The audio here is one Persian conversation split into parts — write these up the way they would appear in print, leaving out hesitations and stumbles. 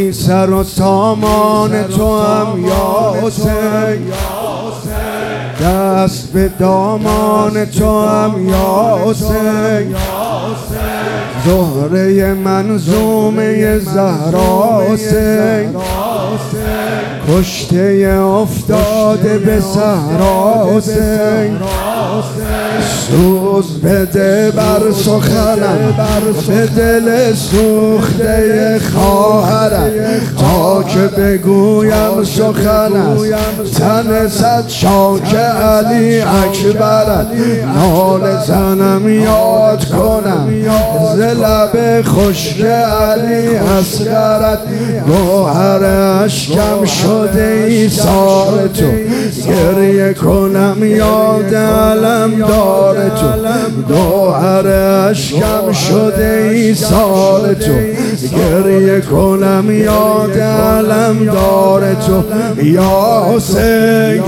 بی سر و سامان تو هم یا حسین، دست به دامان تو هم یا حسین، زهره منظومه زهرا حسین، کشته افتاده به صحرا حسین، سوز بده بر سخنم به دل سوخته خواهرم، تا که بگویم سخن است تن صد شاک علی اکبرم، نال زنم یاد کنم ز لب خشک علی اصغرت، گوهر اشکم شده ایثار تو، گریه کنم یاد علم دار تو، گوهر اشکم شده ایثار تو، گریه کنم یاد علم دار تو، یا حسین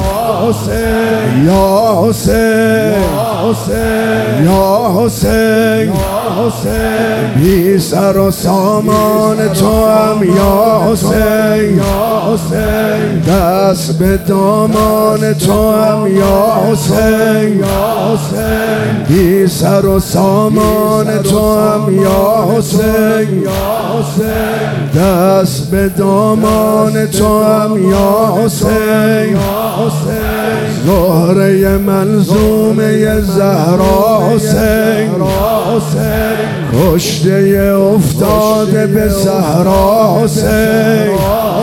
یا حسین یا حسین، بی سر و سامان تو هم یا حسین، دست به دامان تو هم یا حسین، بی سر و سامان تو هم یا حسین، دست به دامان تو هم یا حسین، زهره منظومه زهرا حسین، کشته افتاده به صحرا حسین،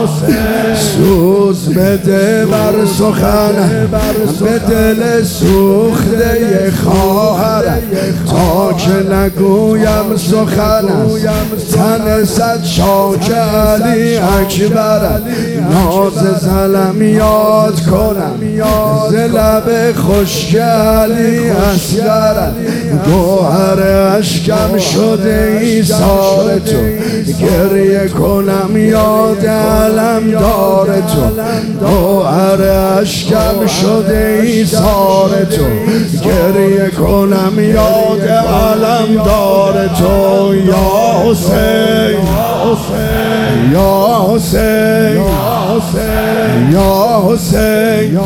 سوز بده بر سخن به دل سوخته خواهرم، تا که نگویم سخن است تن صد شاک علی اکبرم، ناز زنم یاد کنم ز لب خشک علی اصغرم، گوهر اشکم شده ایثار تو، گریه کنم یاد علم دار تو، گوهر اشکم شده ایثار تو، گریه کنم یاد علم دار تو، یا حسین یا حسین یا حسین،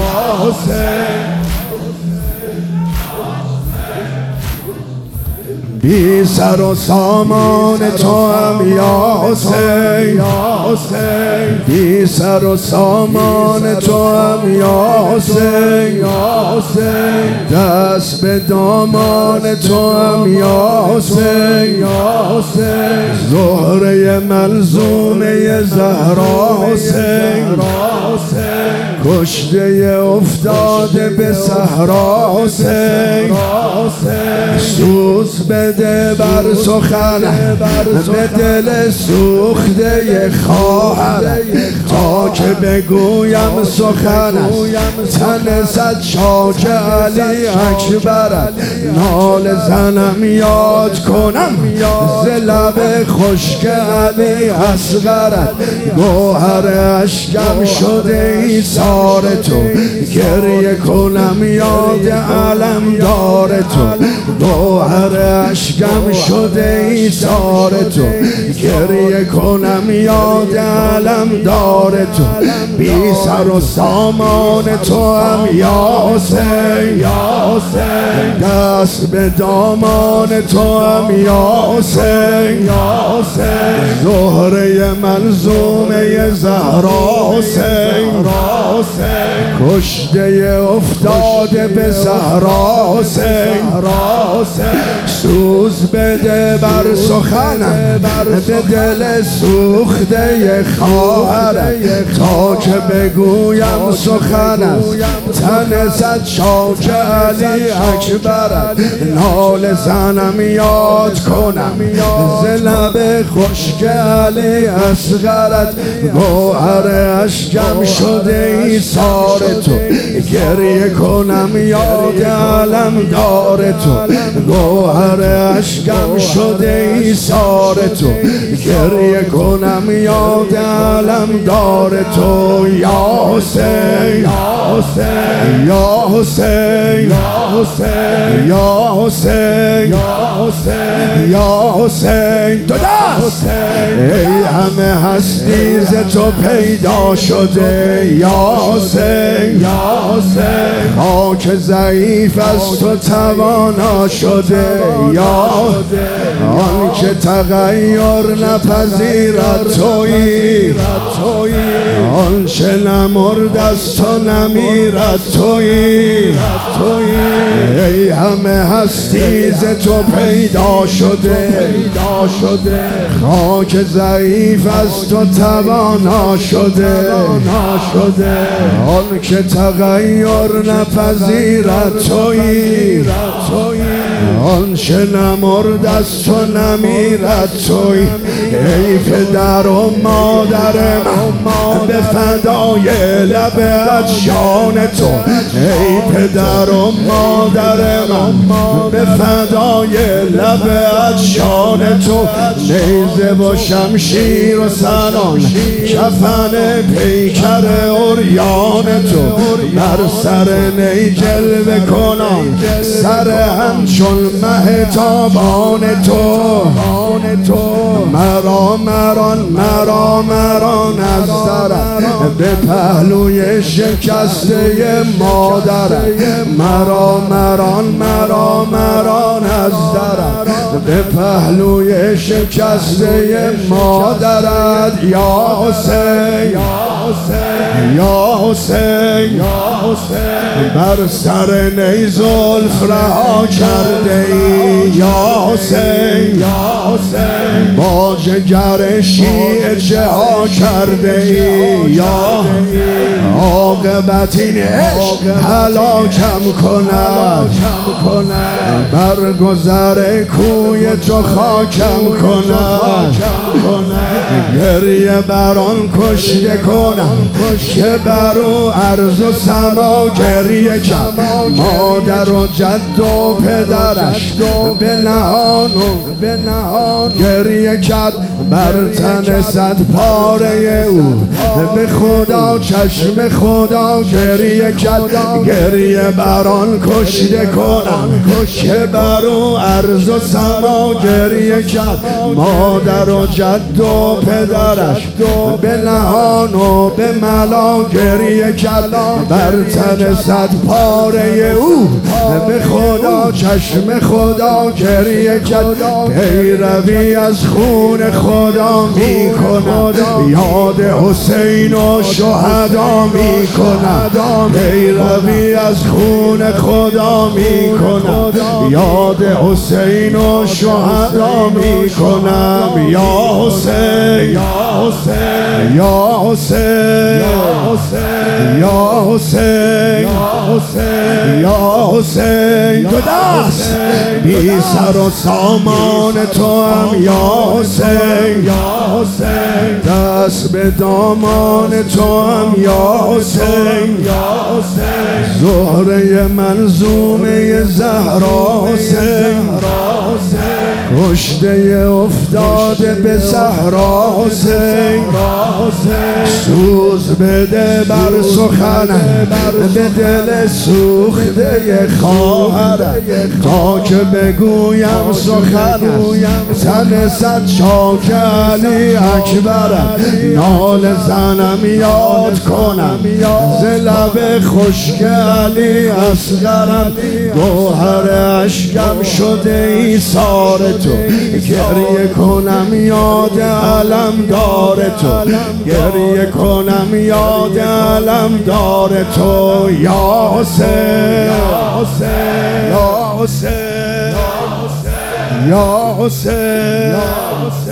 بی سر و سامان تو هم یا حسین، بی سر و سامان تو هم یا حسین، دست به دامان تو هم یا حسین، زهره منظومه زهرا حسین، کشته افتاده به صحرا حسین، سوز بده بر سخن به دل سوخته خواهرم، تا که بگویم سخن است تن صد شاک علی اکبرم، نال زنم یاد کنم ز لب خشک علی اصغرم، گوهر اشکم شده ایثار تو، گریه کنم یاد علم دار تو، گوهر اشکم شده ایثار تو، گریه کنم یاد علم دار تو، بی سر و سامان تو هم یا حسین، دست به دامان تو هم یا حسین، زهره منظومه زهرا حسین، کشته افتاده به صحرا حسین، سوز بده بر سخنم به دل سوخته خواهرم، تا که بگویم سخن است تن صد شاک علی اکبرم، نال زنم یاد کنم ز لب خشک علی اصغرت، گوهر اشکم شده ایثار تو، گریه کنم یاد علم دار تو، گوهر اشکم شده ایثار تو، گریه کنم یاد علم دار تو. یا حسین یا حسین یا حسین یا حسین یا حسین تو دست. ای همه هستی ز تو پیدا شده یا حسین یا حسین، خاک ضعیف از تو توانا شده یا آن که تغییر نپذیرد تویی، آن چه نمرد از تو نمیرد تویی. ای همه هستی ز تو پیدا شده، خاک ضعیف از تو توانا شده، آن که تغییر نپذیرد تویی، آن چه نمرد از تو نمیرد تویی. ای پدر و مادر من به فدای لب ادشان تو، ای پدر و مادر من به فدای لب ادشان تو. نیزه و شمشیر و سنان کفن پیکر عریان تو، بر سر نی جلوه کنان سر همچون مه تابان تو. مران از درم به پهلوی شکسته مادرم، مران از درم به پهلوی شکسته مادرت. یا حسین یا حسین بر سر نی زلف رها کرده ای یا حسین، با جگر شیعه چه ها کرده ای یا عاقبت این عشق هلاکم کند، بر گذر کوی تو خاکم کند. گریه بران کشته کنم که برو عرض و سما گریه کرد، مادر و جد و پدرش به نهان گریه کرد. بر تن صد پاره او به خدا چشم خدا گریه کرد. گریه بران کشته کنم که برو عرض و سما گریه کرد، مادر و جد و پدرش به نهان و به ملا گریه کرد. بر تن صد پاره او به خدا چشم خدا گریه کرد. پیروی از خون خدا می کند، یاد حسین و شهدا می کند. پیروی از خون خدا می کند، یاد حسین و شهدا می کنم. یا حسین یا حسین یا حسین یا حسین تو دست. بی سر و سامان تو هم یا حسین، دست به دامان تو هم یا حسین. زهره منظومه زهرا حسین، کشته افتاده به صحرا حسین. سوز بده بر سخن به دل سوخته خواهرم، تا که بگویم سخن تن صد چاک علی اکبرم. نال زنم یاد کنم ز لب خشک علی اصغرم، گوهر اشکم شده ایثار تو، گریه کنم یاد علم دار تو، گریه کنم یاد علم دار تو. یا حسین یا حسین یا حسین